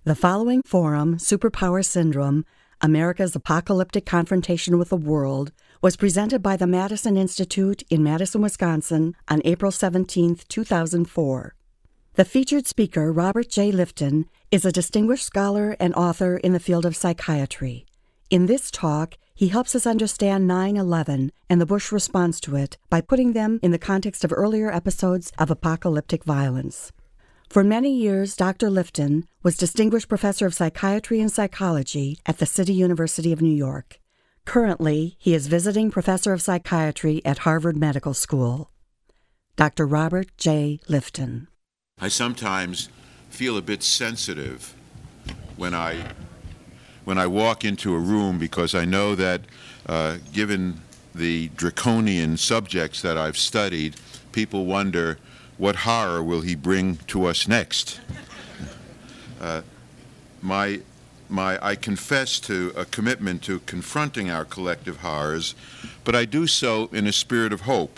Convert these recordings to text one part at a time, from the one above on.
The following forum, Superpower Syndrome, America's Apocalyptic Confrontation with the World, was presented by the Madison Institute in Madison, Wisconsin on April 17, 2004. The featured speaker, Robert J. Lifton, is a distinguished scholar and author in the field of psychiatry. In this talk, he helps us understand 9/11 and the Bush response to it by putting them in the context of earlier episodes of apocalyptic violence. For many years, Dr. Lifton was Distinguished Professor of Psychiatry and Psychology at the City University of New York. Currently, he is Visiting Professor of Psychiatry at Harvard Medical School. Dr. Robert J. Lifton. I sometimes feel a bit sensitive when I walk into a room because I know that given the draconian subjects that I've studied, people wonder, what horror will he bring to us next? I confess to a commitment to confronting our collective horrors, but I do so in a spirit of hope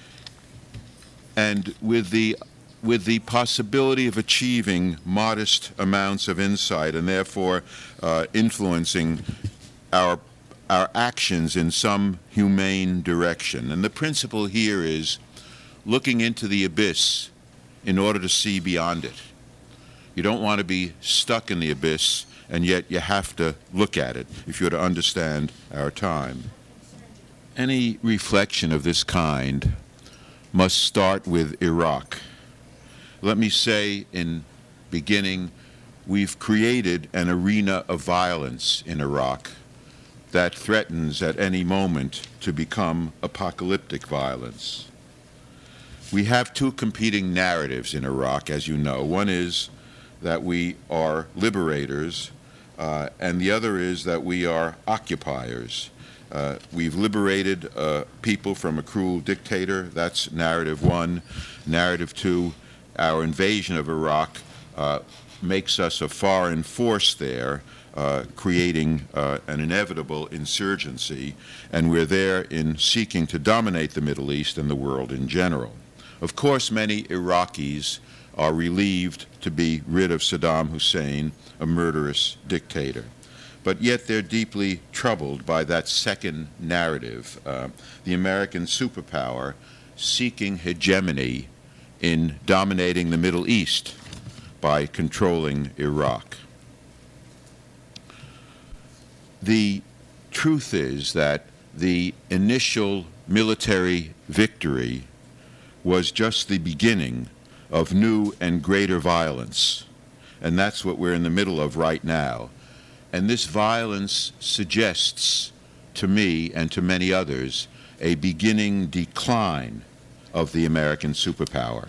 and with the possibility of achieving modest amounts of insight and therefore influencing our actions in some humane direction. And the principle here is looking into the abyss in order to see beyond it. You don't want to be stuck in the abyss, and yet you have to look at it if you're to understand our time. Any reflection of this kind must start with Iraq. Let me say in beginning, we've created an arena of violence in Iraq that threatens at any moment to become apocalyptic violence. We have two competing narratives in Iraq, as you know. One is that we are liberators, and the other is that we are occupiers. We've liberated people from a cruel dictator. That's narrative one. Narrative two, our invasion of Iraq makes us a foreign force there, creating an inevitable insurgency, and we're there in seeking to dominate the Middle East and the world in general. Of course, many Iraqis are relieved to be rid of Saddam Hussein, a murderous dictator. But yet they're deeply troubled by that second narrative, the American superpower seeking hegemony in dominating the Middle East by controlling Iraq. The truth is that the initial military victory was just the beginning of new and greater violence, and that's what we're in the middle of right now. And this violence suggests to me and to many others a beginning decline of the American superpower.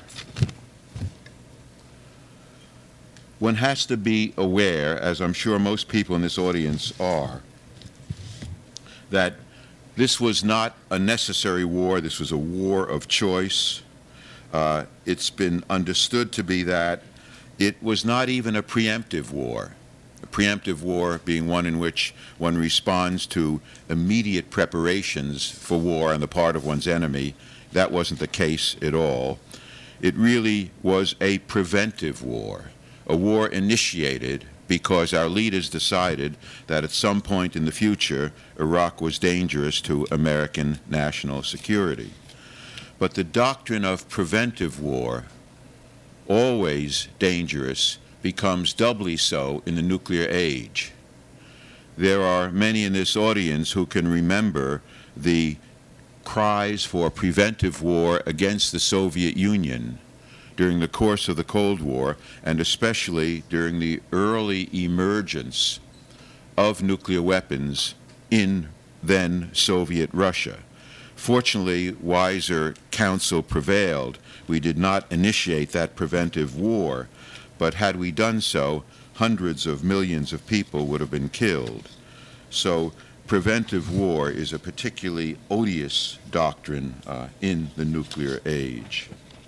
One has to be aware, as I'm sure most people in this audience are, that this was not a necessary war. This was a war of choice. It's been understood to be that. It was not even a preemptive war. A preemptive war being one in which one responds to immediate preparations for war on the part of one's enemy. That wasn't the case at all. It really was a preventive war, a war initiated because our leaders decided that at some point in the future, Iraq was dangerous to American national security. But the doctrine of preventive war, always dangerous, becomes doubly so in the nuclear age. There are many in this audience who can remember the cries for preventive war against the Soviet Union during the course of the Cold War, and especially during the early emergence of nuclear weapons in then Soviet Russia. Fortunately, wiser counsel prevailed. We did not initiate that preventive war, but had we done so, hundreds of millions of people would have been killed. So preventive war is a particularly odious doctrine in the nuclear age.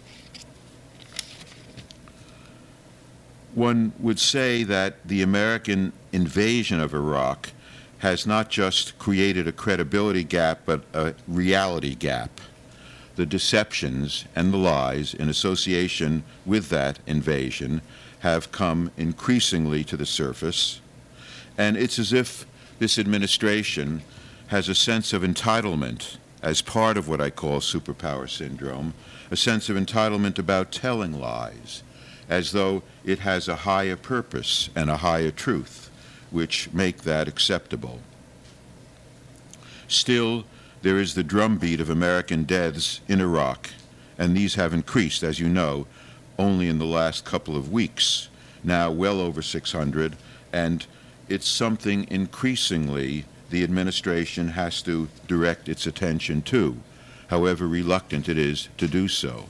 One would say that the American invasion of Iraq has not just created a credibility gap, but a reality gap. The deceptions and the lies in association with that invasion have come increasingly to the surface, and it's as if this administration has a sense of entitlement as part of what I call superpower syndrome, a sense of entitlement about telling lies, as though it has a higher purpose and a higher truth, which make that acceptable. Still, there is the drumbeat of American deaths in Iraq, and these have increased, as you know, only in the last couple of weeks, now well over 600, and it's something increasingly the administration has to direct its attention to, however reluctant it is to do so.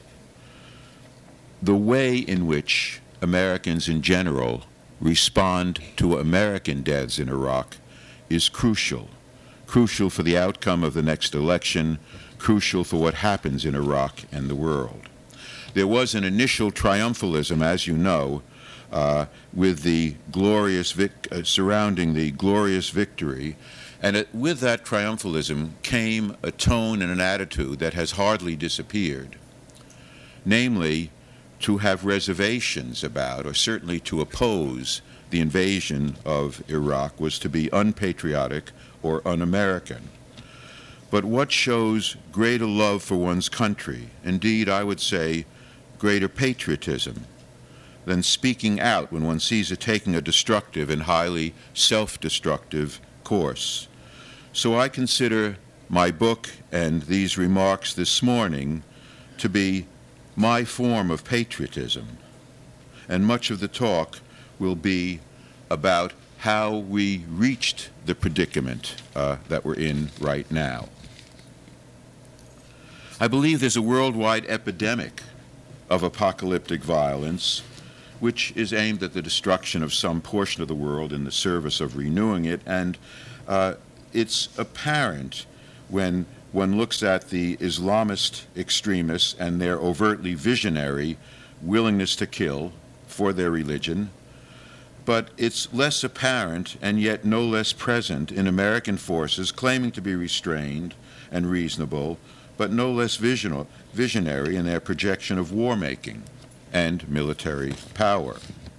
The way in which Americans in general respond to American deaths in Iraq is crucial for the outcome of the next election, crucial for what happens in Iraq and the world. There was an initial triumphalism, as you know, with the glorious surrounding the glorious victory, and with that triumphalism came a tone and an attitude that has hardly disappeared, namely to have reservations about, or certainly to oppose, the invasion of Iraq was to be unpatriotic or un-American. But what shows greater love for one's country, indeed I would say greater patriotism, than speaking out when one sees it taking a destructive and highly self-destructive course? So I consider my book and these remarks this morning to be my form of patriotism, and much of the talk will be about how we reached the predicament that we're in right now. I believe there's a worldwide epidemic of apocalyptic violence, which is aimed at the destruction of some portion of the world in the service of renewing it, and it's apparent when one looks at the Islamist extremists and their overtly visionary willingness to kill for their religion, but it's less apparent and yet no less present in American forces claiming to be restrained and reasonable, but no less visionary in their projection of war-making and military power.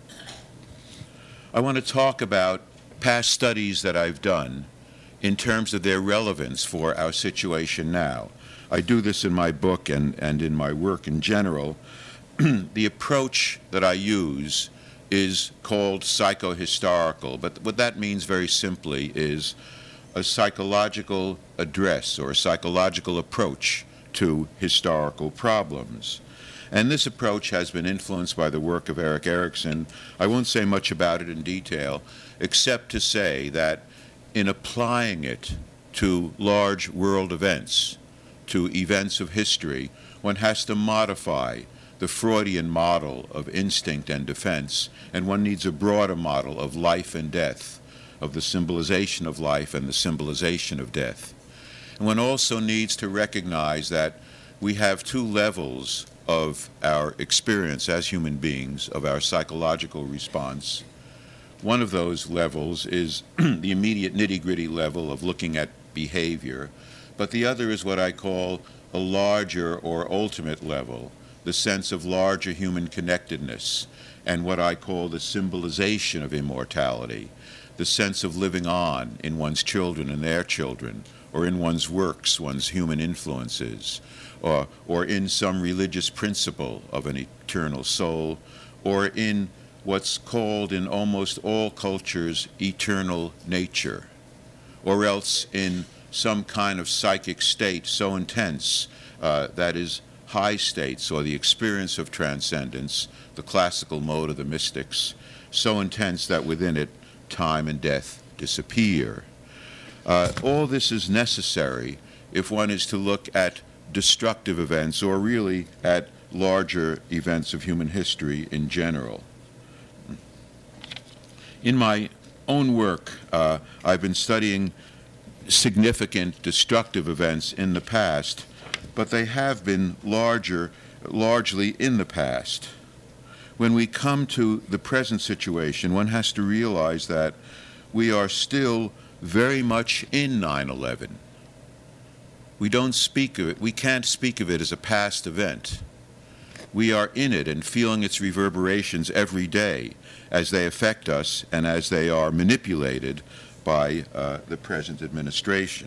I want to talk about past studies that I've done in terms of their relevance for our situation now. I do this in my book and in my work in general. The approach that I use is called psychohistorical, but what that means very simply is a psychological address or a psychological approach to historical problems. And this approach has been influenced by the work of Erik Erikson. I won't say much about it in detail, except to say that in applying it to large world events, to events of history, one has to modify the Freudian model of instinct and defense, and one needs a broader model of life and death, of the symbolization of life and the symbolization of death. And one also needs to recognize that we have two levels of our experience as human beings, of our psychological response. One of those levels is the immediate nitty-gritty level of looking at behavior, but the other is what I call a larger or ultimate level, the sense of larger human connectedness, and what I call the symbolization of immortality, the sense of living on in one's children and their children, or in one's works, one's human influences, or in some religious principle of an eternal soul, or in what's called in almost all cultures eternal nature, or else in some kind of psychic state so intense that is high states, or the experience of transcendence, the classical mode of the mystics, so intense that within it time and death disappear. All this is necessary if one is to look at destructive events, or really at larger events of human history in general. In my own work, I've been studying significant destructive events in the past, but they have been largely in the past. When we come to the present situation, one has to realize that we are still very much in 9/11. We don't speak of it, we can't speak of it as a past event. We are in it and feeling its reverberations every day as they affect us and as they are manipulated by the present administration.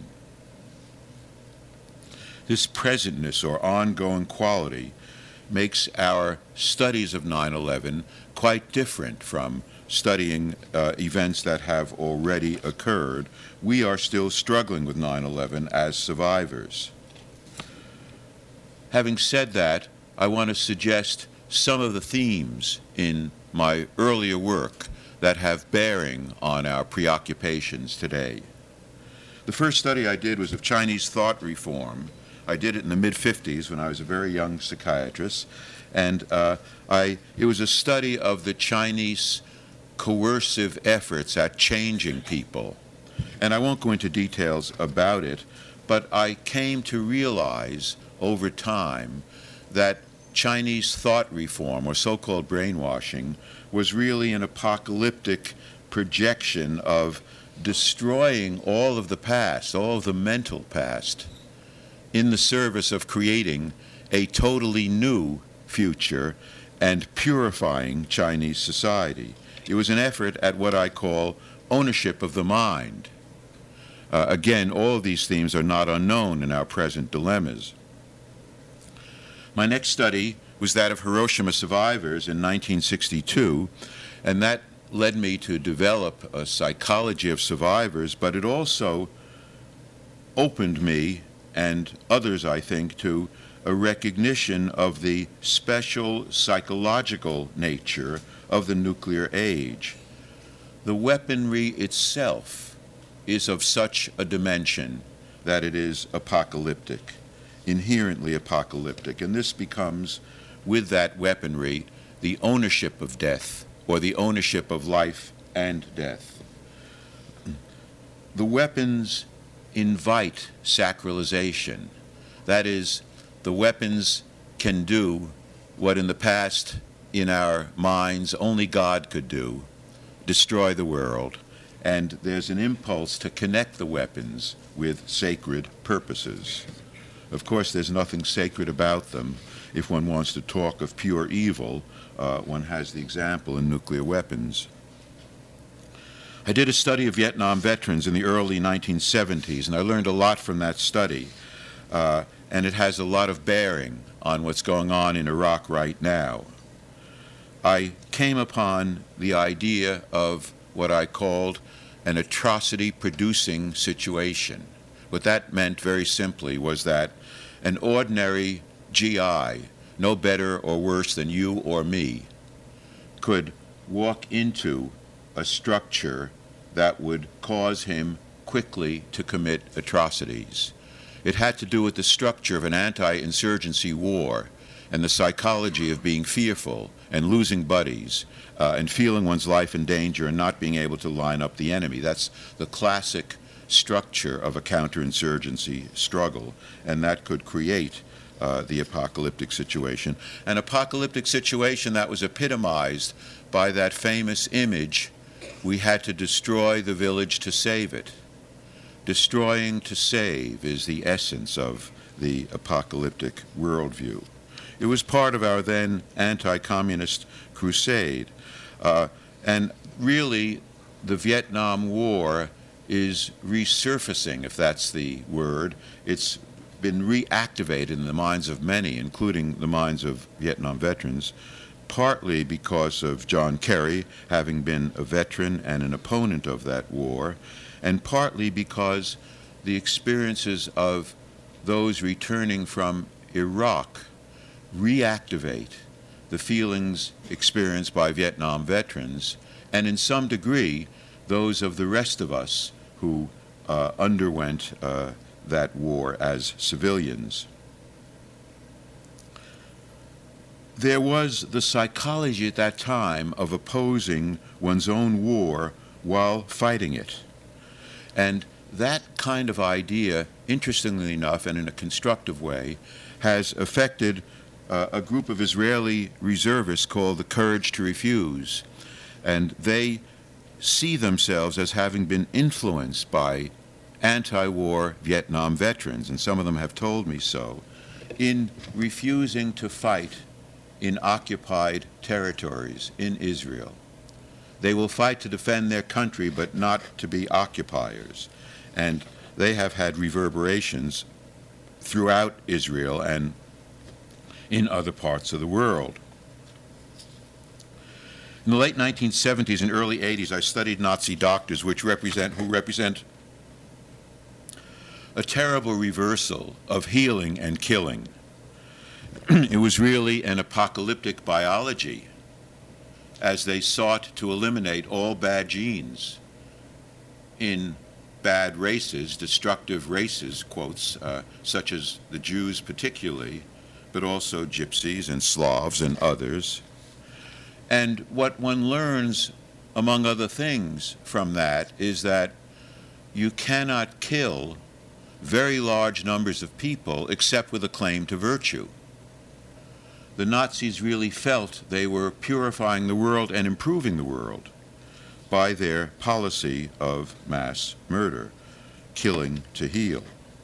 This presentness or ongoing quality makes our studies of 9/11 quite different from studying events that have already occurred. We are still struggling with 9/11 as survivors. Having said that, I want to suggest some of the themes in my earlier work that have bearing on our preoccupations today. The first study I did was of Chinese thought reform. I did it in the mid-50s when I was a very young psychiatrist, and it was a study of the Chinese coercive efforts at changing people. And I won't go into details about it, but I came to realize over time that Chinese thought reform, or so-called brainwashing, was really an apocalyptic projection of destroying all of the past, all of the mental past, in the service of creating a totally new future and purifying Chinese society. It was an effort at what I call ownership of the mind. Again, all of these themes are not unknown in our present dilemmas. My next study was that of Hiroshima survivors in 1962, and that led me to develop a psychology of survivors, but it also opened me and others, I think, to a recognition of the special psychological nature of the nuclear age. The weaponry itself is of such a dimension that it is apocalyptic, inherently apocalyptic, and this becomes, with that weaponry, the ownership of death, or the ownership of life and death. The weapons invite sacralization. That is, the weapons can do what in the past in our minds only God could do, destroy the world. And there's an impulse to connect the weapons with sacred purposes. Of course, there's nothing sacred about them. If one wants to talk of pure evil, one has the example in nuclear weapons. I did a study of Vietnam veterans in the early 1970s, and I learned a lot from that study. And it has a lot of bearing on what's going on in Iraq right now. I came upon the idea of what I called an atrocity-producing situation. What that meant, very simply, was that an ordinary GI, no better or worse than you or me, could walk into a structure that would cause him quickly to commit atrocities. It had to do with the structure of an anti-insurgency war and the psychology of being fearful and losing buddies and feeling one's life in danger and not being able to line up the enemy. That's the classic structure of a counterinsurgency struggle, and that could create the apocalyptic situation. An apocalyptic situation that was epitomized by that famous image, we had to destroy the village to save it. Destroying to save is the essence of the apocalyptic worldview. It was part of our then anti-communist crusade. And really, the Vietnam War is resurfacing, if that's the word. It's been reactivated in the minds of many, including the minds of Vietnam veterans, partly because of John Kerry having been a veteran and an opponent of that war, and partly because the experiences of those returning from Iraq reactivate the feelings experienced by Vietnam veterans, and in some degree, those of the rest of us who underwent that war as civilians. There was the psychology at that time of opposing one's own war while fighting it. And that kind of idea, interestingly enough and in a constructive way, has affected a group of Israeli reservists called the Courage to Refuse. And they see themselves as having been influenced by anti-war Vietnam veterans, and some of them have told me so, in refusing to fight in occupied territories in Israel. They will fight to defend their country, but not to be occupiers. And they have had reverberations throughout Israel and in other parts of the world. In the late 1970s and early 80s, I studied Nazi doctors who represent a terrible reversal of healing and killing. It was really an apocalyptic biology as they sought to eliminate all bad genes in bad races, destructive races, quotes, such as the Jews particularly, but also Gypsies and Slavs and others. And what one learns, among other things, from that is that you cannot kill very large numbers of people except with a claim to virtue. The Nazis really felt they were purifying the world and improving the world by their policy of mass murder, killing to heal.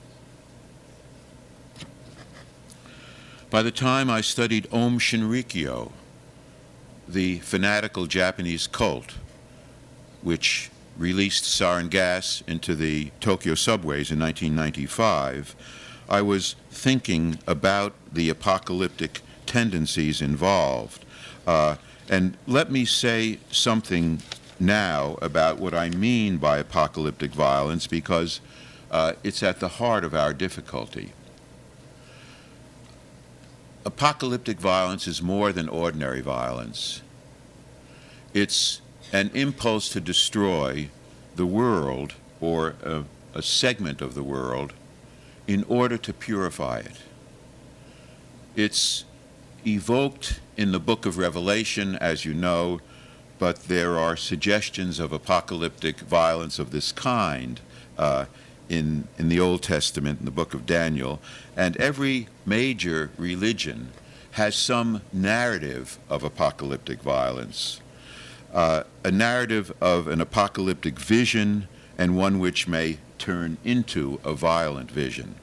By the time I studied Aum Shinrikyo, the fanatical Japanese cult, which released sarin gas into the Tokyo subways in 1995, I was thinking about the apocalyptic tendencies involved. And let me say something now about what I mean by apocalyptic violence, because it's at the heart of our difficulty. Apocalyptic violence is more than ordinary violence. It's an impulse to destroy the world or a segment of the world in order to purify it. It's evoked in the book of Revelation, as you know, but there are suggestions of apocalyptic violence of this kind in the Old Testament, in the book of Daniel, and every major religion has some narrative of apocalyptic violence, a narrative of an apocalyptic vision and one which may turn into a violent vision.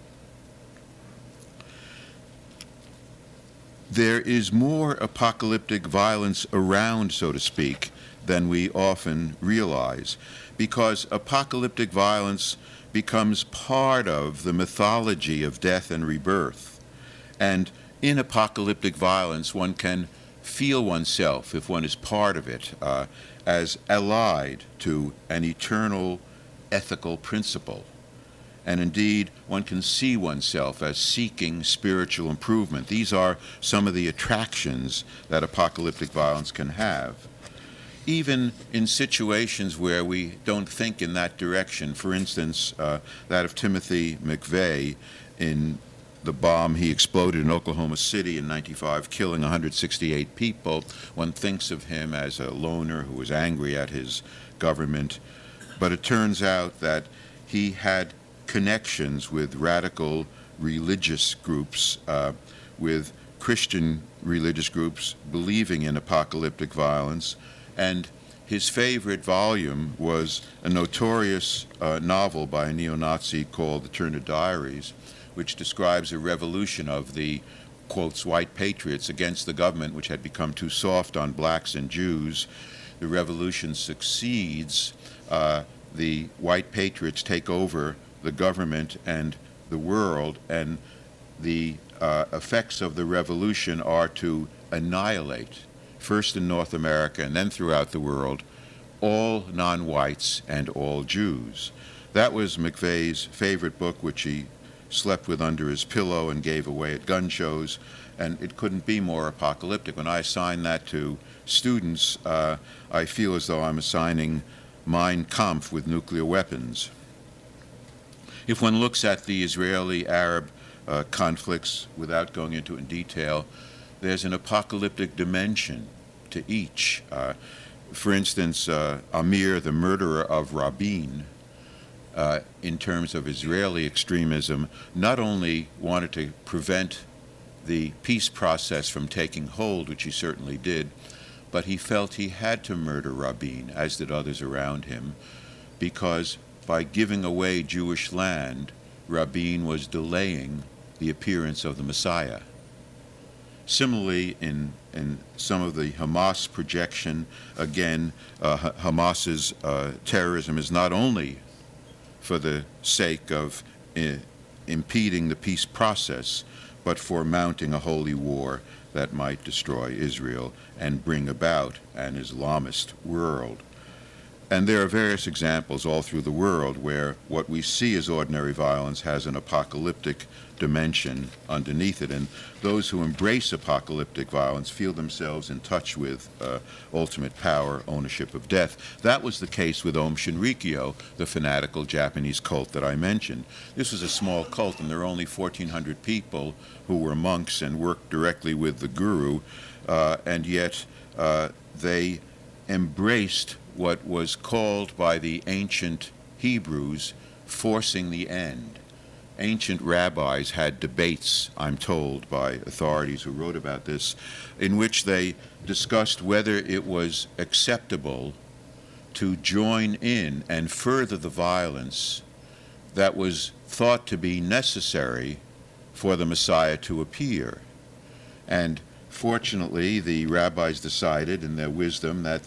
There is more apocalyptic violence around, so to speak, than we often realize, because apocalyptic violence becomes part of the mythology of death and rebirth. And in apocalyptic violence, one can feel oneself, if one is part of it, as allied to an eternal ethical principle. And indeed, one can see oneself as seeking spiritual improvement. These are some of the attractions that apocalyptic violence can have. Even in situations where we don't think in that direction, for instance, that of Timothy McVeigh in the bomb he exploded in Oklahoma City in '95, killing 168 people, one thinks of him as a loner who was angry at his government. But it turns out that he had connections with radical religious groups, with Christian religious groups believing in apocalyptic violence. And his favorite volume was a notorious novel by a neo-Nazi called The Turner Diaries, which describes a revolution of the, quotes, white patriots against the government, which had become too soft on blacks and Jews. The revolution succeeds. The white patriots take over the government and the world, and the effects of the revolution are to annihilate, first in North America and then throughout the world, all non-whites and all Jews. That was McVeigh's favorite book, which he slept with under his pillow and gave away at gun shows, and it couldn't be more apocalyptic. When I assign that to students, I feel as though I'm assigning Mein Kampf with nuclear weapons. If one looks at the Israeli-Arab conflicts, without going into it in detail, there's an apocalyptic dimension to each. For instance, Amir, the murderer of Rabin, in terms of Israeli extremism, not only wanted to prevent the peace process from taking hold, which he certainly did, but he felt he had to murder Rabin, as did others around him, because by giving away Jewish land, Rabin was delaying the appearance of the Messiah. Similarly, in some of the Hamas projection, again, Hamas's terrorism is not only for the sake of impeding the peace process, but for mounting a holy war that might destroy Israel and bring about an Islamist world. And there are various examples all through the world where what we see as ordinary violence has an apocalyptic dimension underneath it. And those who embrace apocalyptic violence feel themselves in touch with ultimate power, ownership of death. That was the case with Aum Shinrikyo, the fanatical Japanese cult that I mentioned. This was a small cult, and there were only 1,400 people who were monks and worked directly with the guru, and yet they embraced what was called by the ancient Hebrews forcing the end. Ancient rabbis had debates, I'm told, by authorities who wrote about this, in which they discussed whether it was acceptable to join in and further the violence that was thought to be necessary for the Messiah to appear. And fortunately, the rabbis decided in their wisdom that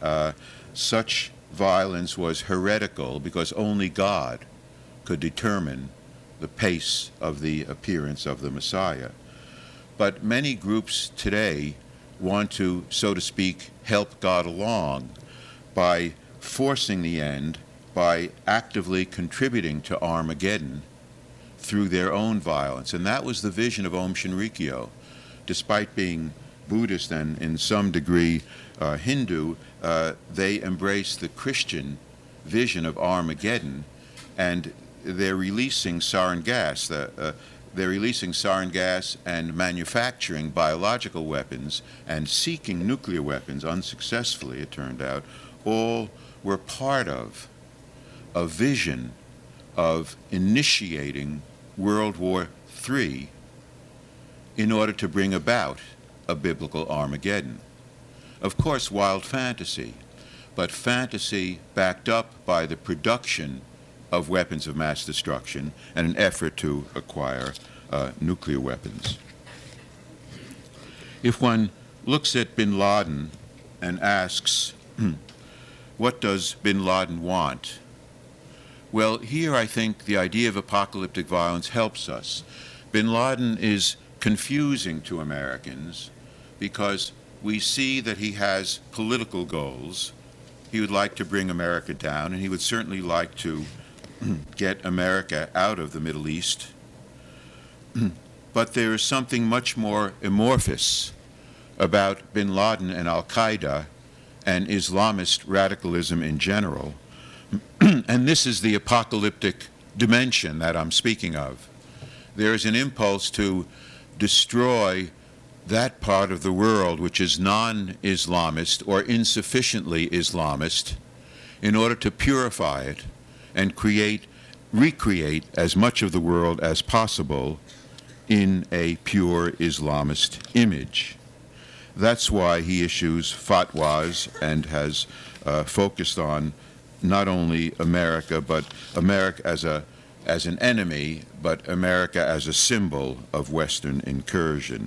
such violence was heretical because only God could determine the pace of the appearance of the Messiah. But many groups today want to, so to speak, help God along by forcing the end, by actively contributing to Armageddon through their own violence. And that was the vision of Aum Shinrikyo. Despite being Buddhist and in some degree Hindu, they embrace the Christian vision of Armageddon, and they're releasing sarin gas. They're releasing sarin gas and manufacturing biological weapons and seeking nuclear weapons unsuccessfully, it turned out. All were part of a vision of initiating World War III in order to bring about a biblical Armageddon. Of course, wild fantasy, but fantasy backed up by the production of weapons of mass destruction and an effort to acquire nuclear weapons. If one looks at bin Laden and asks, what does bin Laden want? Well, here I think the idea of apocalyptic violence helps us. Bin Laden is confusing to Americans because we see that he has political goals. He would like to bring America down, and he would certainly like to get America out of the Middle East. But there is something much more amorphous about bin Laden and al-Qaeda and Islamist radicalism in general. And this is the apocalyptic dimension that I'm speaking of. There is an impulse to destroy that part of the world which is non-Islamist or insufficiently Islamist in order to purify it and recreate as much of the world as possible in a pure Islamist image. That's why he issues fatwas and has focused on not only America, but America as an enemy, but America as a symbol of Western incursion.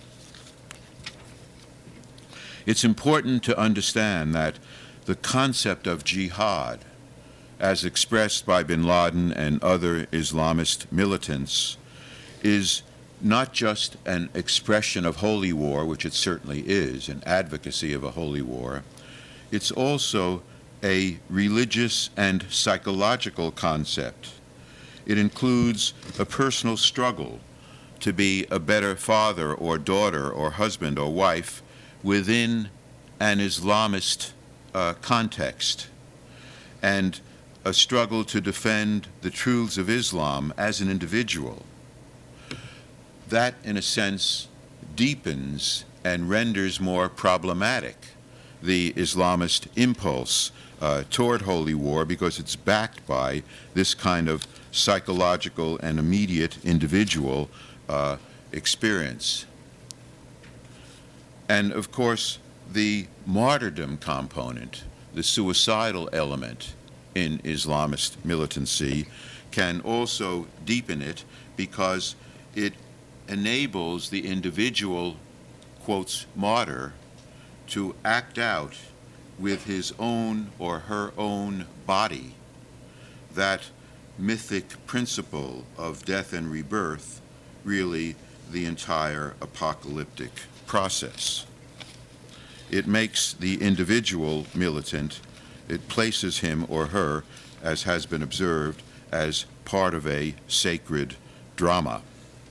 It's important to understand that the concept of jihad, as expressed by bin Laden and other Islamist militants, is not just an expression of holy war, which it certainly is, an advocacy of a holy war. It's also a religious and psychological concept. It includes a personal struggle to be a better father or daughter or husband or wife within an Islamist context, and a struggle to defend the truths of Islam as an individual. That, in a sense, deepens and renders more problematic the Islamist impulse toward holy war, because it's backed by this kind of psychological and immediate individual experience. And of course, the martyrdom component, the suicidal element in Islamist militancy, can also deepen it because it enables the individual quotes, martyr to act out with his own or her own body that mythic principle of death and rebirth, really the entire apocalyptic process. It makes the individual militant, it places him or her, as has been observed, as part of a sacred drama.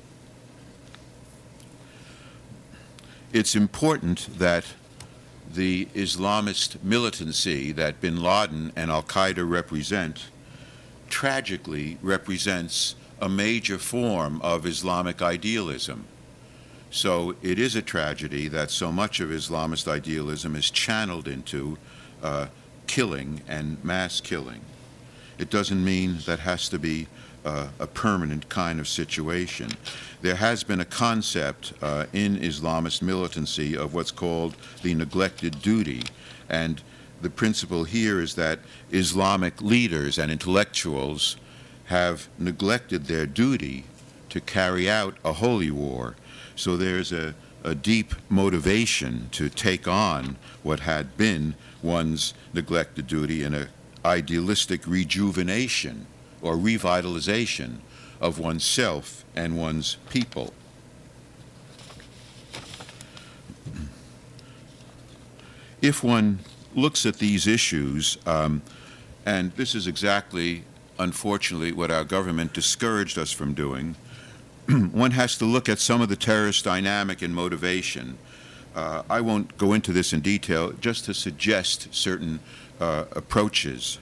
It's important that the Islamist militancy that bin Laden and al-Qaeda represent tragically represents a major form of Islamic idealism. So it is a tragedy that so much of Islamist idealism is channeled into killing and mass killing. It doesn't mean that has to be a permanent kind of situation. There has been a concept in Islamist militancy of what's called the neglected duty, and the principle here is that Islamic leaders and intellectuals have neglected their duty to carry out a holy war. So there's a deep motivation to take on what had been one's neglected duty in an idealistic rejuvenation or revitalization of oneself and one's people. If one looks at these issues, and this is exactly, unfortunately, what our government discouraged us from doing, one has to look at some of the terrorist dynamic and motivation. I won't go into this in detail, just to suggest certain approaches.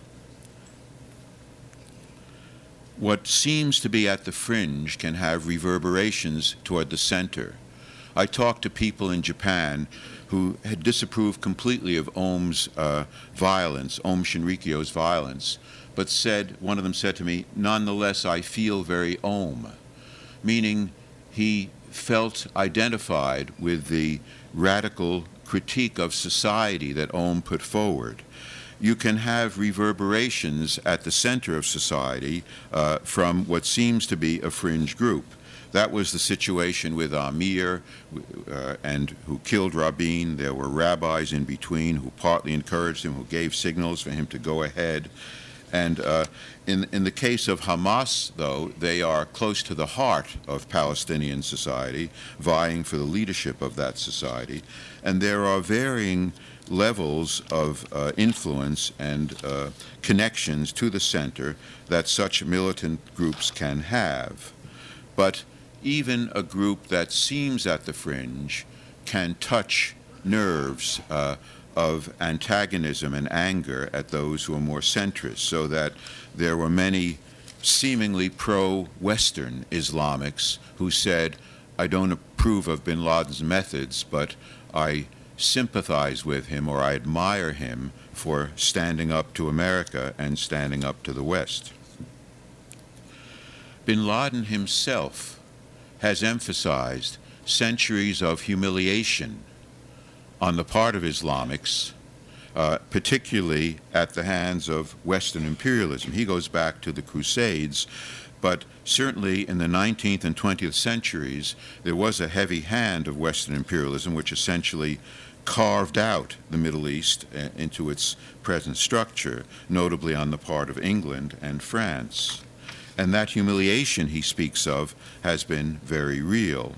What seems to be at the fringe can have reverberations toward the center. I talked to people in Japan who had disapproved completely of Ohm's violence, Aum Shinrikyo's violence, but one of them said to me, nonetheless, I feel very Aum, meaning he felt identified with the radical critique of society that Aum put forward. You can have reverberations at the center of society from what seems to be a fringe group. That was the situation with Amir, and who killed Rabin. There were rabbis in between who partly encouraged him, who gave signals for him to go ahead. And in the case of Hamas, though, they are close to the heart of Palestinian society, vying for the leadership of that society. And there are varying levels of influence and connections to the center that such militant groups can have. But even a group that seems at the fringe can touch nerves of antagonism and anger at those who are more centrist, so that there were many seemingly pro-Western Islamics who said, I don't approve of bin Laden's methods, but I sympathize with him or I admire him for standing up to America and standing up to the West. Bin Laden himself has emphasized centuries of humiliation on the part of Islamics, particularly at the hands of Western imperialism. He goes back to the Crusades, but certainly in the 19th and 20th centuries, there was a heavy hand of Western imperialism which essentially carved out the Middle East into its present structure, notably on the part of England and France. And that humiliation he speaks of has been very real.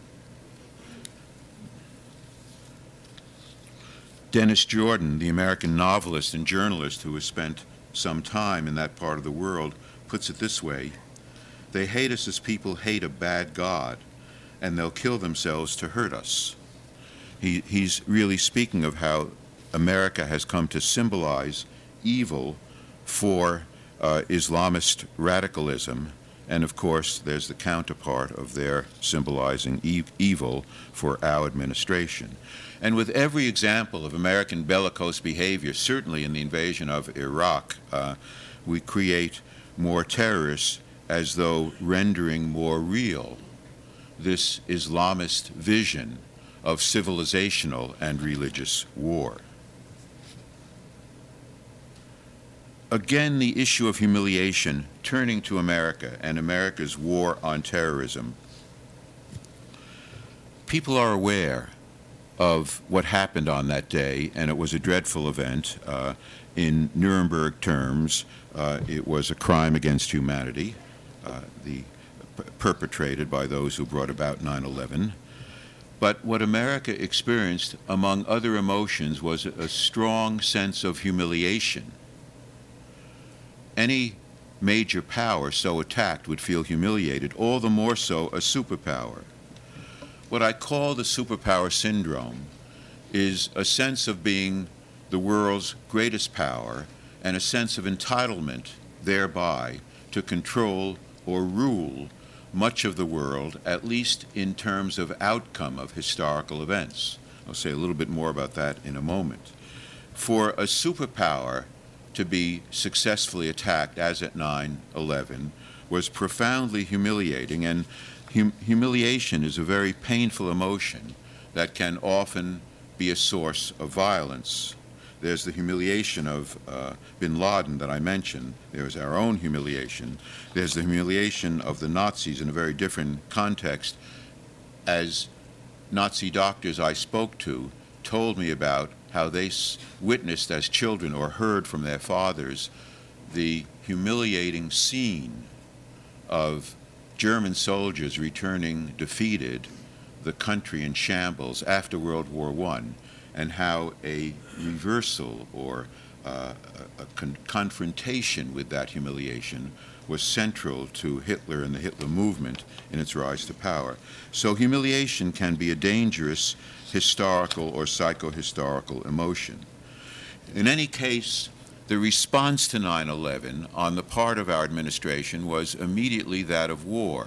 Dennis Jordan, the American novelist and journalist who has spent some time in that part of the world, puts it this way: they hate us as people hate a bad God, and they'll kill themselves to hurt us. He's really speaking of how America has come to symbolize evil for Islamist radicalism, and of course there's the counterpart of their symbolizing evil for our administration. And with every example of American bellicose behavior, certainly in the invasion of Iraq, we create more terrorists as though rendering more real this Islamist vision of civilizational and religious war. Again, the issue of humiliation, turning to America and America's war on terrorism. People are aware of what happened on that day, and it was a dreadful event. In Nuremberg terms, it was a crime against humanity, perpetrated by those who brought about 9/11. But what America experienced, among other emotions, was a strong sense of humiliation. Any major power so attacked would feel humiliated, all the more so a superpower. What I call the superpower syndrome is a sense of being the world's greatest power and a sense of entitlement thereby to control or rule much of the world, at least in terms of outcome of historical events. I'll say a little bit more about that in a moment. For a superpower to be successfully attacked, as at 9/11, was profoundly humiliating, and humiliation is a very painful emotion that can often be a source of violence. There's the humiliation of bin Laden that I mentioned. There's our own humiliation. There's the humiliation of the Nazis in a very different context. As Nazi doctors I spoke to told me about how they witnessed as children or heard from their fathers the humiliating scene of German soldiers returning defeated, the country in shambles after World War I, and how a reversal or a confrontation with that humiliation was central to Hitler and the Hitler movement in its rise to power. So humiliation can be a dangerous historical or psychohistorical emotion. In any case, the response to 9/11 on the part of our administration was immediately that of war.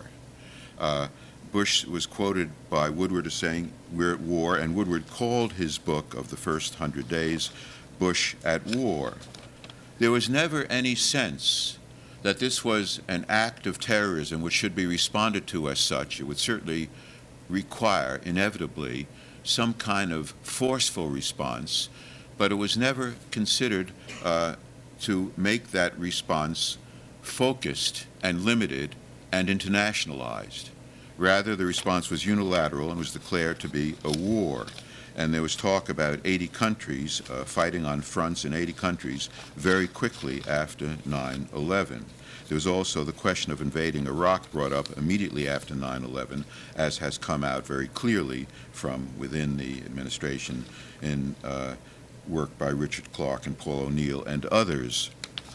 Bush was quoted by Woodward as saying, "We're at war," and Woodward called his book of the first 100 days, Bush at War. There was never any sense that this was an act of terrorism which should be responded to as such. It would certainly require, inevitably, some kind of forceful response, but it was never considered to make that response focused and limited and internationalized. Rather, the response was unilateral and was declared to be a war. And there was talk about 80 countries fighting on fronts in 80 countries very quickly after 9/11. There was also the question of invading Iraq brought up immediately after 9/11, as has come out very clearly from within the administration in work by Richard Clarke and Paul O'Neill and others.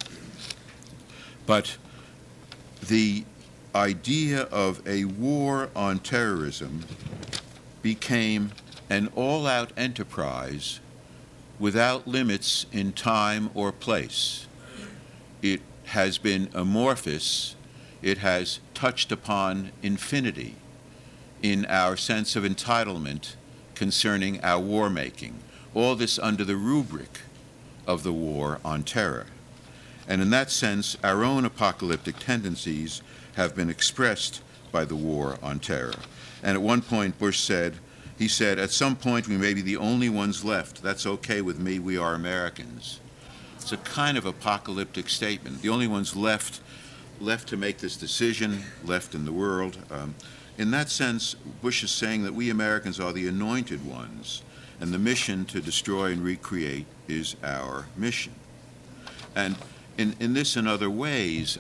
But the idea of a war on terrorism became an all-out enterprise without limits in time or place. It has been amorphous. It has touched upon infinity in our sense of entitlement concerning our war-making. All this under the rubric of the war on terror. And in that sense, our own apocalyptic tendencies have been expressed by the war on terror. And at one point, Bush said, at some point we may be the only ones left. That's okay with me, we are Americans. It's a kind of apocalyptic statement. The only ones left to make this decision, left in the world. In that sense, Bush is saying that we Americans are the anointed ones, and the mission to destroy and recreate is our mission. And in this and other ways,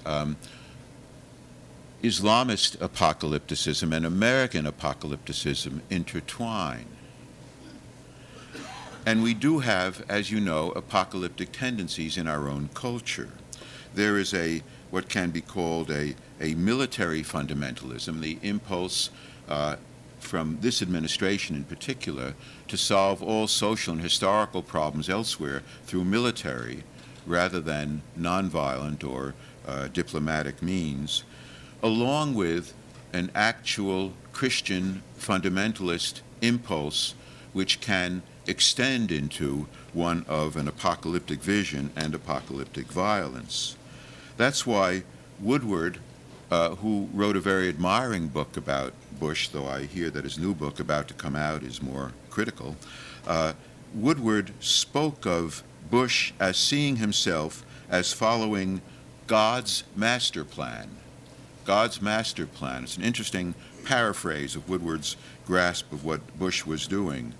Islamist apocalypticism and American apocalypticism intertwine. And we do have, as you know, apocalyptic tendencies in our own culture. There is what can be called a military fundamentalism, the impulse from this administration in particular to solve all social and historical problems elsewhere through military rather than nonviolent or diplomatic means, along with an actual Christian fundamentalist impulse which can extend into one of an apocalyptic vision and apocalyptic violence. That's why Woodward, who wrote a very admiring book about Bush, though I hear that his new book about to come out is more critical, Woodward spoke of Bush as seeing himself as following God's master plan. God's master plan. It's an interesting paraphrase of Woodward's grasp of what Bush was doing.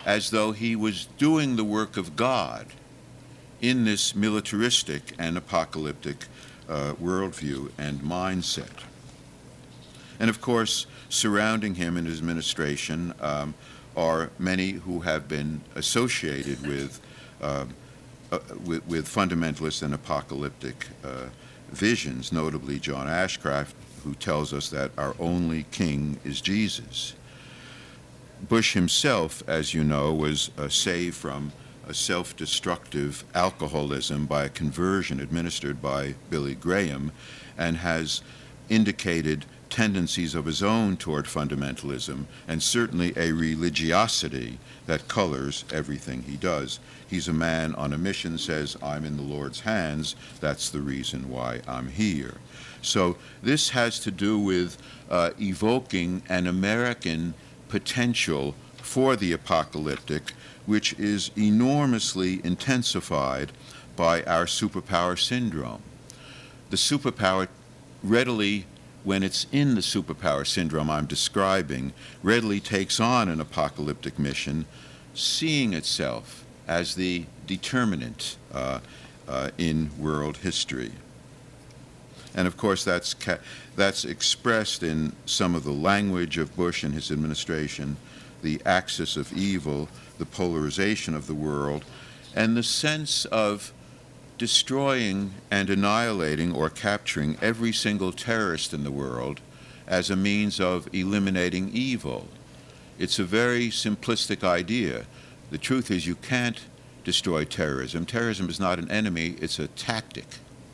as though he was doing the work of God in this militaristic and apocalyptic worldview and mindset. And of course, surrounding him in his administration are many who have been associated with fundamentalist and apocalyptic visions, notably John Ashcroft, who tells us that our only king is Jesus. Bush himself, as you know, was saved from a self-destructive alcoholism by a conversion administered by Billy Graham, and has indicated tendencies of his own toward fundamentalism, and certainly a religiosity that colors everything he does. He's a man on a mission, says, I'm in the Lord's hands, that's the reason why I'm here. So this has to do with evoking an American potential for the apocalyptic, which is enormously intensified by our superpower syndrome. The superpower readily, when it's in the superpower syndrome I'm describing, readily takes on an apocalyptic mission, seeing itself as the determinant in world history. And of course that's expressed in some of the language of Bush and his administration, the axis of evil, the polarization of the world, and the sense of destroying and annihilating or capturing every single terrorist in the world as a means of eliminating evil. It's a very simplistic idea. The truth is you can't destroy terrorism. Terrorism is not an enemy, it's a tactic.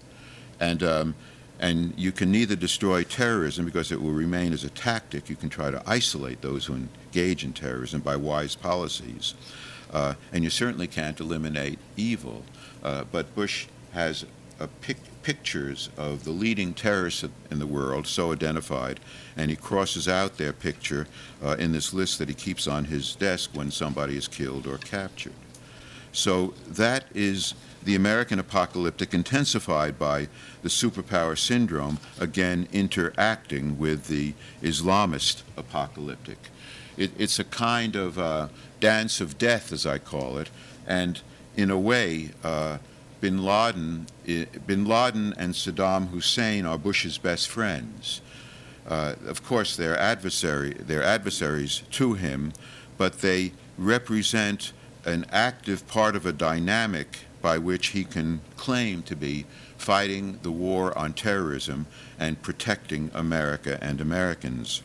And you can neither destroy terrorism because it will remain as a tactic. You can try to isolate those who engage in terrorism by wise policies. And you certainly can't eliminate evil. But Bush has pictures of the leading terrorists in the world, so identified, and he crosses out their picture in this list that he keeps on his desk when somebody is killed or captured. So that is the American apocalyptic intensified by the superpower syndrome, again interacting with the Islamist apocalyptic. It's a kind of dance of death, as I call it, and in a way, Bin Laden and Saddam Hussein are Bush's best friends. Of course, they're adversaries to him, but they represent an active part of a dynamic by which he can claim to be fighting the war on terrorism and protecting America and Americans.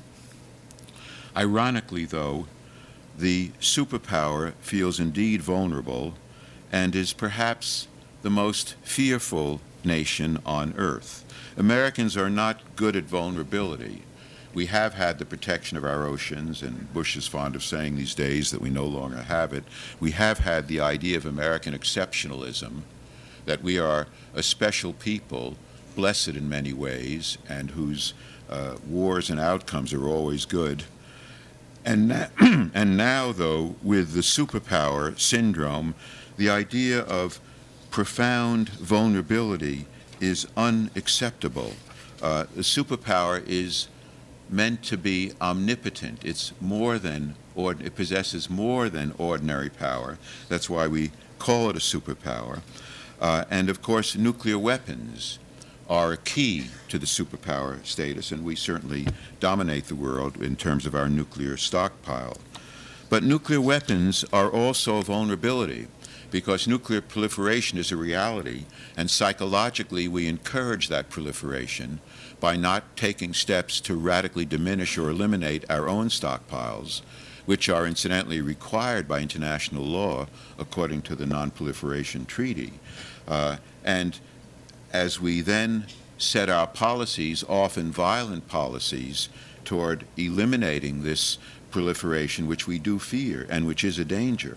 Ironically, though, the superpower feels indeed vulnerable and is perhaps the most fearful nation on earth. Americans are not good at vulnerability. We have had the protection of our oceans, and Bush is fond of saying these days that we no longer have it. We have had the idea of American exceptionalism, that we are a special people, blessed in many ways, and whose wars and outcomes are always good. And now, though, with the superpower syndrome, the idea of profound vulnerability is unacceptable. The superpower is meant to be omnipotent. It's more than it possesses more than ordinary power. That's why we call it a superpower. And of course, nuclear weapons are a key to the superpower status, and we certainly dominate the world in terms of our nuclear stockpile. But nuclear weapons are also a vulnerability, because nuclear proliferation is a reality, and psychologically we encourage that proliferation by not taking steps to radically diminish or eliminate our own stockpiles, which are incidentally required by international law according to the Non-Proliferation Treaty. And as we then set our policies, often violent policies, toward eliminating this proliferation, which we do fear and which is a danger,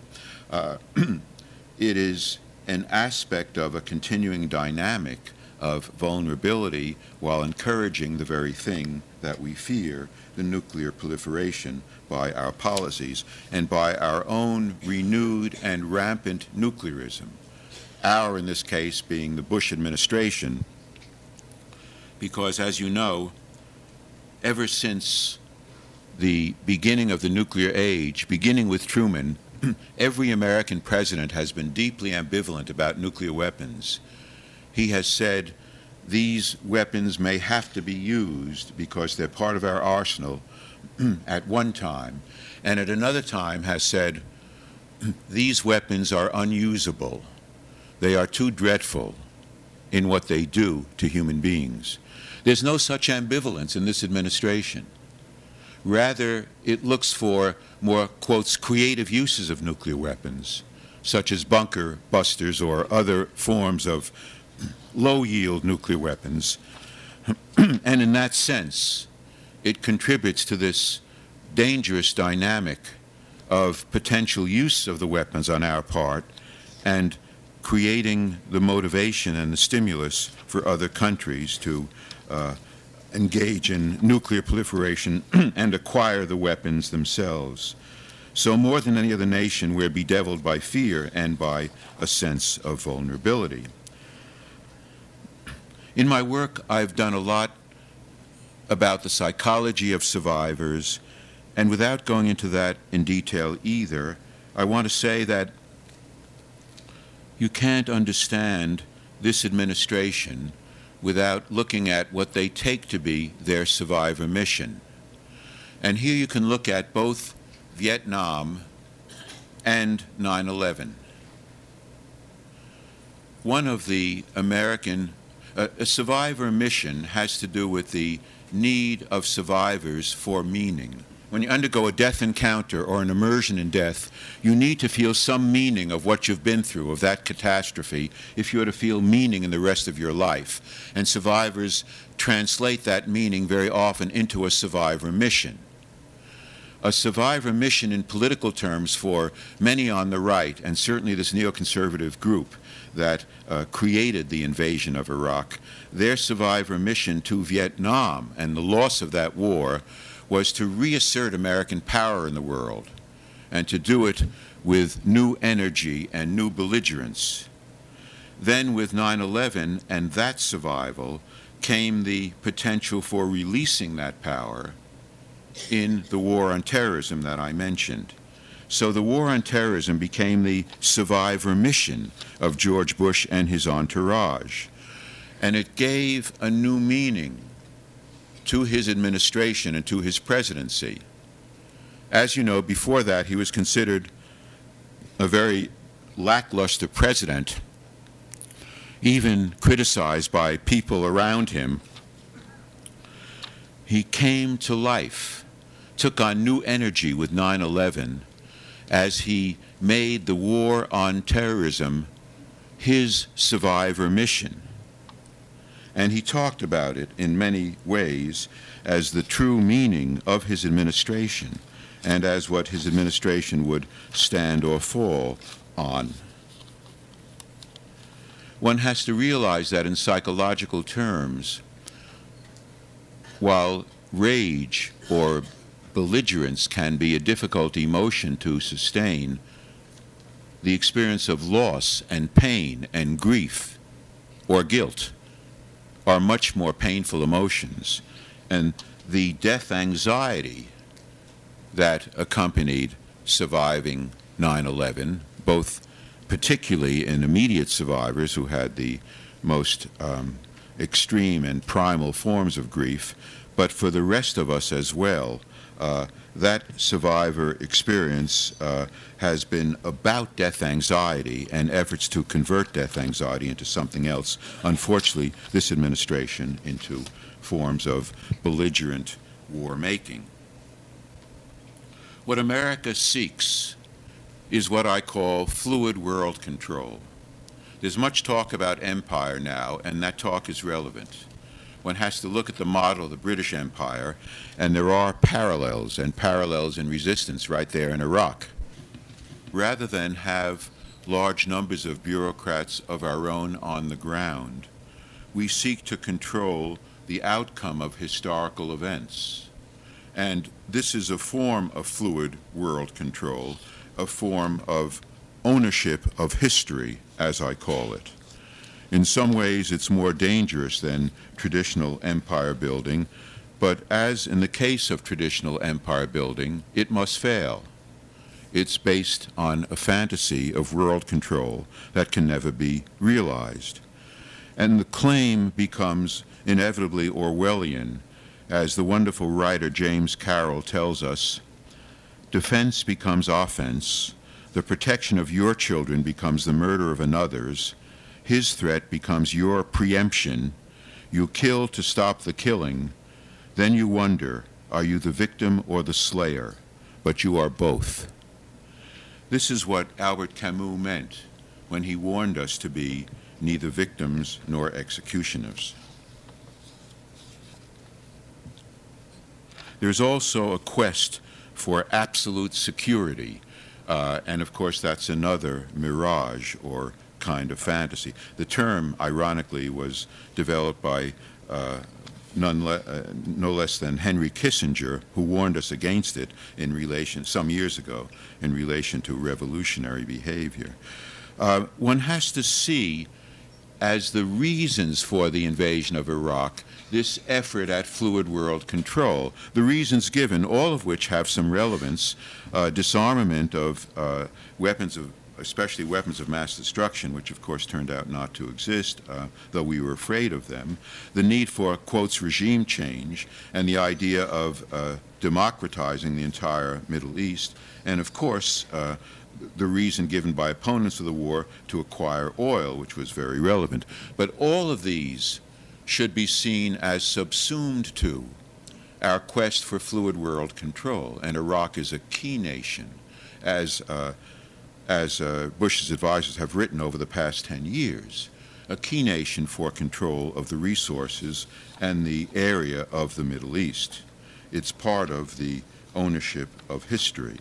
it is an aspect of a continuing dynamic of vulnerability while encouraging the very thing that we fear, the nuclear proliferation, by our policies and by our own renewed and rampant nuclearism. Our, in this case, being the Bush administration, because as you know, ever since the beginning of the nuclear age, beginning with Truman, every American president has been deeply ambivalent about nuclear weapons. He has said these weapons may have to be used because they're part of our arsenal at one time, and at another time has said these weapons are unusable. They are too dreadful in what they do to human beings. There's no such ambivalence in this administration. Rather, it looks for more, quotes, creative uses of nuclear weapons, such as bunker busters or other forms of low-yield nuclear weapons. And in that sense, it contributes to this dangerous dynamic of potential use of the weapons on our part and creating the motivation and the stimulus for other countries to engage in nuclear proliferation and acquire the weapons themselves. So more than any other nation, we're bedeviled by fear and by a sense of vulnerability. In my work, I've done a lot about the psychology of survivors, and without going into that in detail either, I want to say that you can't understand this administration without looking at what they take to be their survivor mission. And here you can look at both Vietnam and 9/11. One of the a survivor mission has to do with the need of survivors for meaning. When you undergo a death encounter or an immersion in death, you need to feel some meaning of what you've been through, of that catastrophe, if you are to feel meaning in the rest of your life. And survivors translate that meaning very often into a survivor mission. A survivor mission in political terms for many on the right, and certainly this neoconservative group that created the invasion of Iraq, their survivor mission to Vietnam and the loss of that war was to reassert American power in the world, and to do it with new energy and new belligerence. Then with 9/11 and that survival came the potential for releasing that power in the war on terrorism that I mentioned. So the war on terrorism became the survivor mission of George Bush and his entourage. And it gave a new meaning to his administration and to his presidency. As you know, before that, he was considered a very lackluster president, even criticized by people around him. He came to life, took on new energy with 9/11 as he made the war on terrorism his survivor mission. And he talked about it in many ways as the true meaning of his administration and as what his administration would stand or fall on. One has to realize that in psychological terms, while rage or belligerence can be a difficult emotion to sustain, the experience of loss and pain and grief or guilt are much more painful emotions. And the death anxiety that accompanied surviving 9/11, both particularly in immediate survivors who had the most extreme and primal forms of grief, but for the rest of us as well, that survivor experience has been about death anxiety and efforts to convert death anxiety into something else. Unfortunately, this administration into forms of belligerent war making. What America seeks is what I call fluid world control. There's much talk about empire now, and that talk is relevant. One has to look at the model of the British Empire, and there are parallels in resistance right there in Iraq. Rather than have large numbers of bureaucrats of our own on the ground, we seek to control the outcome of historical events. And this is a form of fluid world control, a form of ownership of history, as I call it. In some ways, it's more dangerous than traditional empire building, But as in the case of traditional empire building, it must fail. It's based on a fantasy of world control that can never be realized. And the claim becomes inevitably Orwellian, as the wonderful writer James Carroll tells us. Defense becomes offense. The protection of your children becomes the murder of another's. His threat becomes your preemption. You kill to stop the killing. Then you wonder, are you the victim or the slayer? But you are both. This is what Albert Camus meant when he warned us to be neither victims nor executioners. There's also a quest for absolute security, and of course that's another mirage or kind of fantasy. The term, ironically, was developed by no less than Henry Kissinger, who warned us against it in relation, some years ago, in relation to revolutionary behavior. One has to see as the reasons for the invasion of Iraq this effort at fluid world control. The reasons given, all of which have some relevance, disarmament of weapons of especially weapons of mass destruction, which of course turned out not to exist, though we were afraid of them, the need for, quotes, regime change, and the idea of democratizing the entire Middle East, and of course the reason given by opponents of the war to acquire oil, which was very relevant. But all of these should be seen as subsumed to our quest for fluid world control, and Iraq is a key nation, as Bush's advisors have written over the past 10 years, a key nation for control of the resources and the area of the Middle East. It's part of the ownership of history.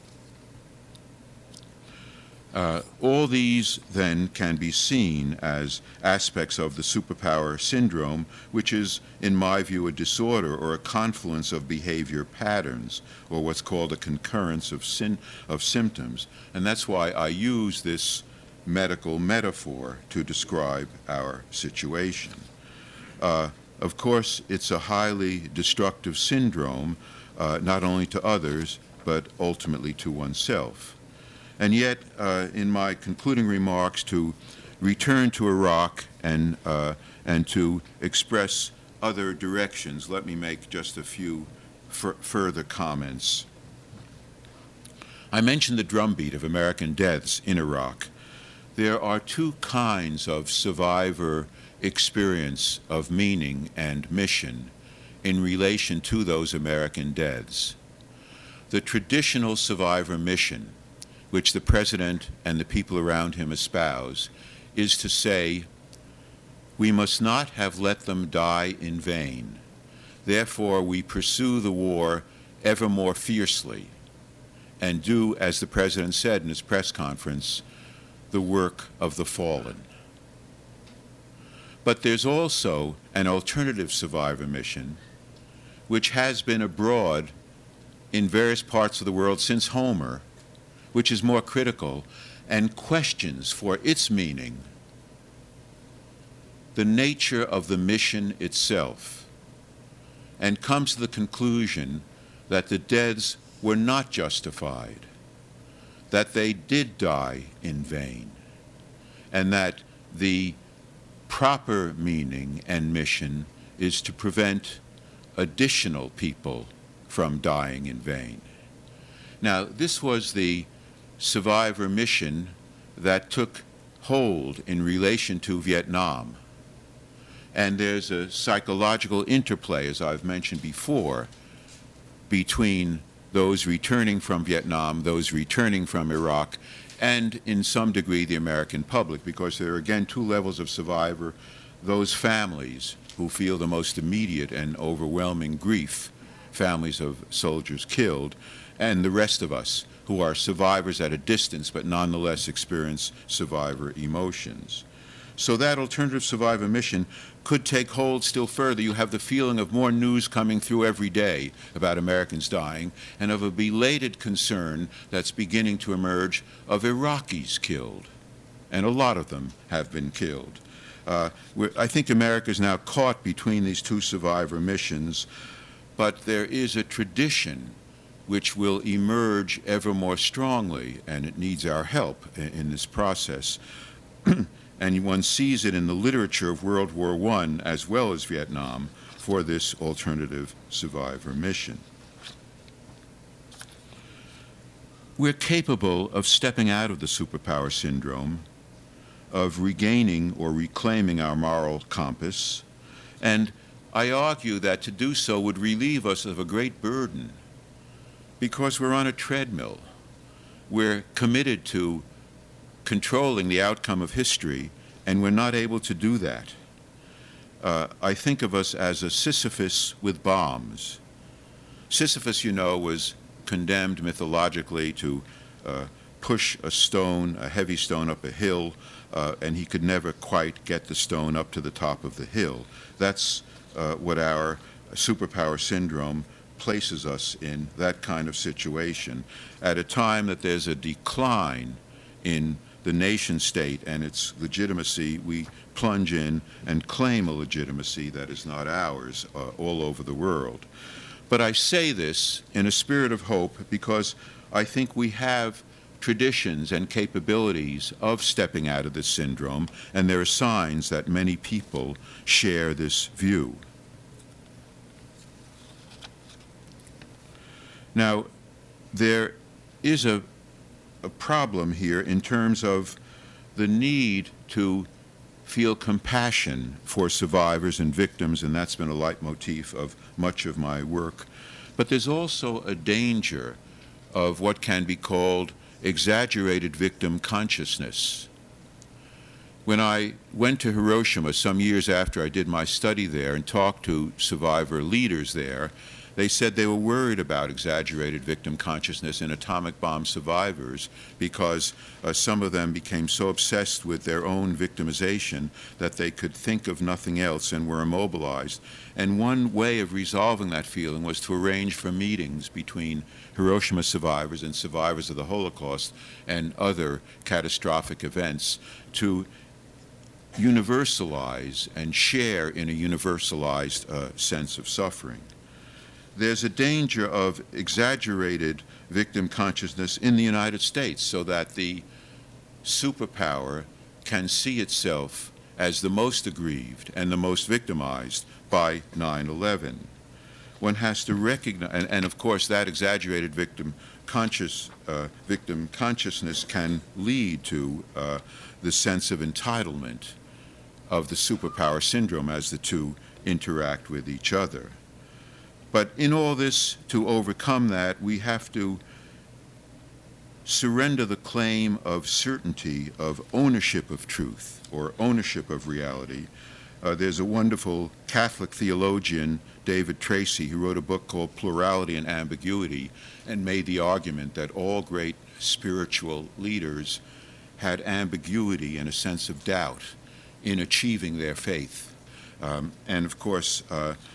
All these, then, can be seen as aspects of the superpower syndrome, which is, in my view, a disorder or a confluence of behavior patterns, or what's called a concurrence of symptoms. And that's why I use this medical metaphor to describe our situation. Of course, it's a highly destructive syndrome, not only to others, but ultimately to oneself. And yet, in my concluding remarks, to return to Iraq and to express other directions, let me make just a few further comments. I mentioned the drumbeat of American deaths in Iraq. There are two kinds of survivor experience of meaning and mission in relation to those American deaths. The traditional survivor mission, which the President and the people around him espouse, is to say, we must not have let them die in vain. Therefore, we pursue the war ever more fiercely and do, as the President said in his press conference, the work of the fallen. But there's also an alternative survivor mission, which has been abroad in various parts of the world since Homer, which is more critical and questions for its meaning the nature of the mission itself, and comes to the conclusion that the deaths were not justified, that they did die in vain, and that the proper meaning and mission is to prevent additional people from dying in vain. Now, this was the survivor mission that took hold in relation to Vietnam. And there's a psychological interplay, as I've mentioned before, between those returning from Vietnam, those returning from Iraq, and in some degree the American public, because there are again two levels of survivor: those families who feel the most immediate and overwhelming grief, families of soldiers killed, and the rest of us who are survivors at a distance but nonetheless experience survivor emotions. So that alternative survivor mission could take hold still further. You have the feeling of more news coming through every day about Americans dying, and of a belated concern that's beginning to emerge of Iraqis killed, and a lot of them have been killed. I think America is now caught between these two survivor missions. but there is a tradition which will emerge ever more strongly, and it needs our help in this process. And one sees it in the literature of World War I as well as Vietnam for this alternative survivor mission. We're capable of stepping out of the superpower syndrome, of regaining or reclaiming our moral compass, and I argue that to do so would relieve us of a great burden, because we're on a treadmill. We're committed to controlling the outcome of history, and we're not able to do that. I think of us as a Sisyphus with bombs. Sisyphus, you know, was condemned mythologically to push a heavy stone up a hill, and he could never quite get the stone up to the top of the hill. That's what our superpower syndrome places us in, that kind of situation, at a time that there's a decline in the nation state and its legitimacy. We plunge in and claim a legitimacy that is not ours all over the world. But I say this in a spirit of hope because I think we have traditions and capabilities of stepping out of this syndrome, and there are signs that many people share this view. Now, there is a problem here in terms of the need to feel compassion for survivors and victims, and that's been a leitmotif of much of my work. But there's also a danger of what can be called exaggerated victim consciousness. When I went to Hiroshima some years after I did my study there and talked to survivor leaders there, they said they were worried about exaggerated victim consciousness in atomic bomb survivors because some of them became so obsessed with their own victimization that they could think of nothing else and were immobilized. And one way of resolving that feeling was to arrange for meetings between Hiroshima survivors and survivors of the Holocaust and other catastrophic events to universalize and share in a universalized sense of suffering. There's a danger of exaggerated victim consciousness in the United States so that the superpower can see itself as the most aggrieved and the most victimized by 9/11. One has to recognize, and of course that exaggerated victim consciousness can lead to the sense of entitlement of the superpower syndrome as the two interact with each other. But in all this, to overcome that, we have to surrender the claim of certainty, of ownership of truth, or ownership of reality. There's a wonderful Catholic theologian, David Tracy, who wrote a book called Plurality and Ambiguity, and made the argument that all great spiritual leaders had ambiguity and a sense of doubt in achieving their faith. And of course,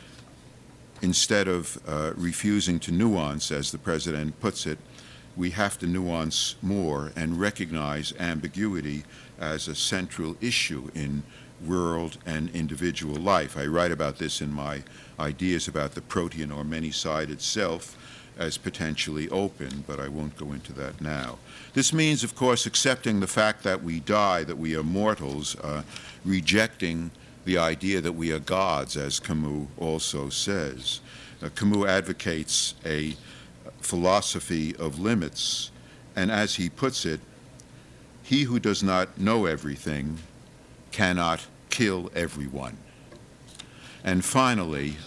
instead of refusing to nuance, as the president puts it, we have to nuance more and recognize ambiguity as a central issue in world and individual life. I write about this in my ideas about the protean or many-sided self as potentially open, but I won't go into that now. This means, of course, accepting the fact that we die, that we are mortals, rejecting the idea that we are gods, as Camus also says. Camus advocates a philosophy of limits, and as he puts it, he who does not know everything cannot kill everyone. And finally,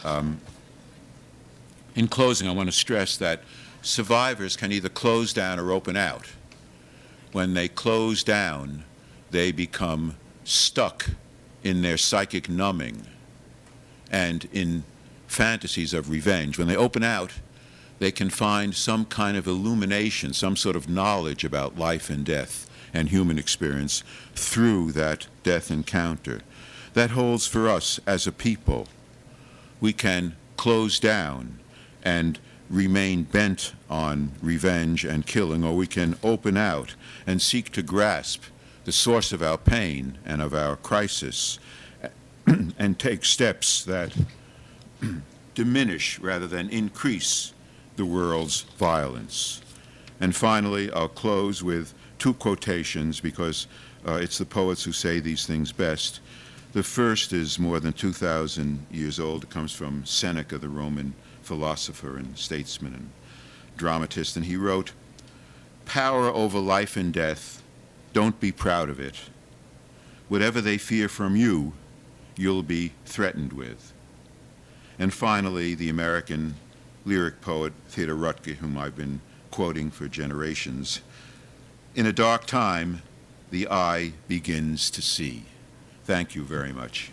in closing, I want to stress that survivors can either close down or open out. When they close down, they become stuck in their psychic numbing and in fantasies of revenge. When they open out, they can find some kind of illumination, some sort of knowledge about life and death and human experience through that death encounter. That holds for us as a people. We can close down and remain bent on revenge and killing, or we can open out and seek to grasp the source of our pain and of our crisis and take steps that diminish rather than increase the world's violence. And finally, I'll close with two quotations because it's the poets who say these things best. The first is more than 2,000 years old. It comes from Seneca, the Roman philosopher and statesman and dramatist, and he wrote, "Power over life and death, don't be proud of it. Whatever they fear from you, you'll be threatened with." And finally, the American lyric poet Theodor Rutke, whom I've been quoting for generations, "In a dark time, the eye begins to see." Thank you very much.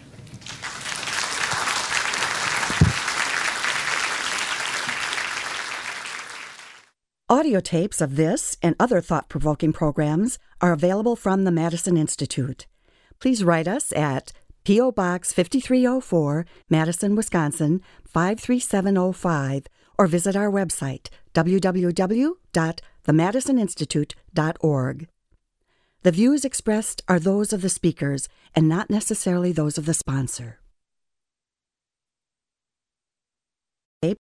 Audio tapes of this and other thought-provoking programs are available from the Madison Institute. Please write us at P.O. Box 5304, Madison, Wisconsin, 53705, or visit our website, www.themadisoninstitute.org. The views expressed are those of the speakers and not necessarily those of the sponsor.